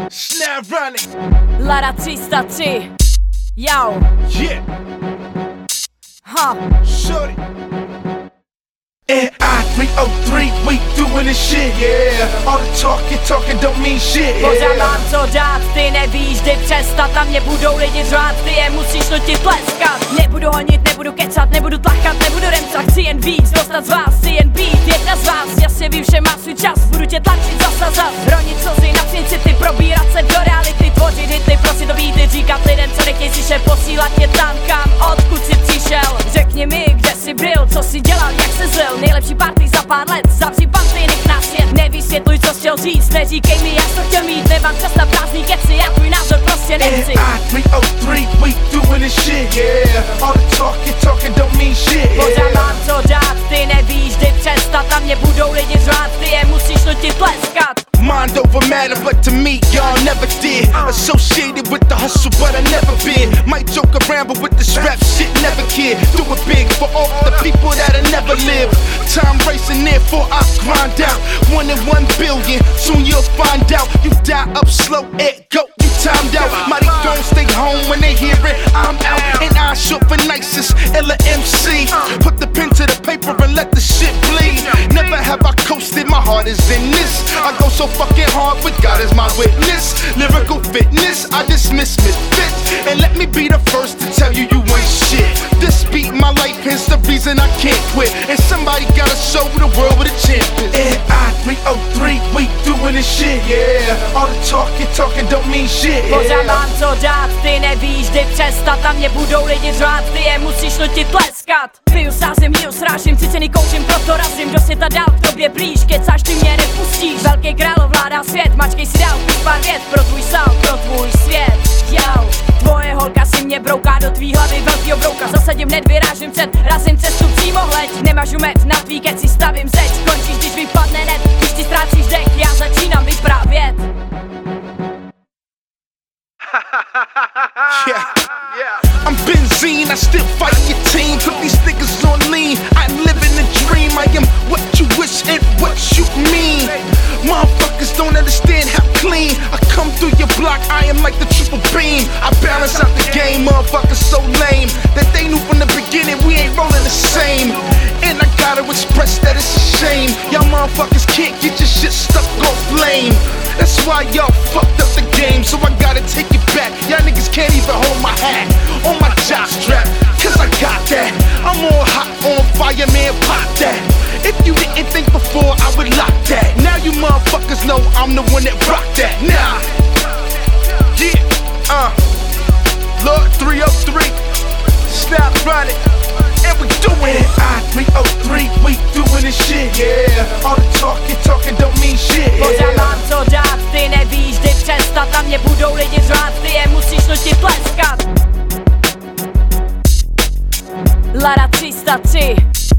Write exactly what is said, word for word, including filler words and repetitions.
Snap running. Lara tři sta tři. Yo. Yeah. Huh. Shorty. N I three oh three, we doing this shit, yeah. All the talking, talking don't mean shit, yeah. Pořád mám co dát, ty nevíš, kdy přestat. A mě budou lidi řvát, ty je musíš nutit tleskat. Nebudu honit, nebudu kecat, nebudu tlakat, nebudu remcat. Chci jen víc, dostat z vás, chci jen být jedna z vás. Jasně vím, že má svůj čas, budu tě tlačit zasa zas. Ronit slzy na ty probírat se do reality. Tvořit hity, prosit to víty, říkat lidem, co nechtějí slyšet. Posílat tě tam, kam, odkud jsi přišel. Řekni mi, kde jsi byl, co jsi dělal, jak se zlil. Nejlepší party za pár let, zavři panty, nech nás svět. Nevysvětluj, co chtěl říct, neříkej mi, jak to chtěl mít. Nemám čas na prázdný keci, já tvůj názor prostě nechci. N I three oh three, we doing this shit, yeah. All the talking, talking don't mean shit, yeah. Pořád mám co dát, ty nevíš, kdy přestat. A mě budou lidi řvát, ty je musíš nutit tleskat. Mind over matter, but to me, y'all never did. Associated with the hustle, but I never been. Might joke around, but with this rap shit, never kid. Do it big for all the people that'll never live. Time racing, therefore I grind out. One in one billion, soon you'll find out. You die up slow, it go, you timed out. Mighty don't stay home when they hear it, I'm out. And I shoot for nicest, Ella M C. Put the pen to the paper and let the shit bleed. Never have I coasted, my heart is in this. I go so fucking hard, but God is my witness. Lyrical fitness, I dismiss misfits. And let me be the first to tell you you ain't shit. This beat my life, hence the reason I can't quit. And somebody gotta show the world what a champ is. N I three oh three, we doing this shit, yeah. All the talking, talking don't mean shit, yeah. Pořád mám co dát, ty nevíš, kdy přestat. A mě budou lidi řvát, ty je musíš nutit tleskat. Piju, sázím, hiju, srážím, tři ceny kouřím, proto razím. Do světa dál k tobě blíž, kecáš, ty mě nepustíš. Velký král ovládá svět, mačkej si dál, píš pár vět. Pro tvůj sound, pro tvůj svět, yo. Tvoje holka si mě brouká do tvý hlavy velkýho brouka. Zasadím hned, vyrážím před, razím cestu přímo hleď. Nemáš umet, na tvý keci stavím zeď. Končíš, když vypadne net, když ti ztrácíš dech. Já začínám vyprávět. Yeah, yeah. I'm benzene, I still fight your team. Put these niggas on lean. I'm living a dream. I am what you wish and what you mean. Motherfuckers don't understand how clean I come through your block. I am like the triple beam. I balance out the game. Motherfuckers so lame that they knew from the beginning we ain't rolling the same. And I gotta express that it's a shame. Y'all motherfuckers can't get your shit stuck off lame. That's why y'all fucked up the game. So I gotta take it back. Y'all niggas can't even hold my hat on my jock strap, cause I got that. I'm all hot on fire, man, pop that. If you didn't think before, I would lock that. Now you motherfuckers know I'm the one that rock that. Nah, yeah, uh, Lord three oh three, snap running, and we doing it. I three oh three, we doing this shit, yeah. All the talking, talking don't mean shit, yeah. Pořád mám co dát, ty nevíš, kdy přestat. A mě budou lidi řvát, ty je musíš nutit tleskat. Lara tři sta tři.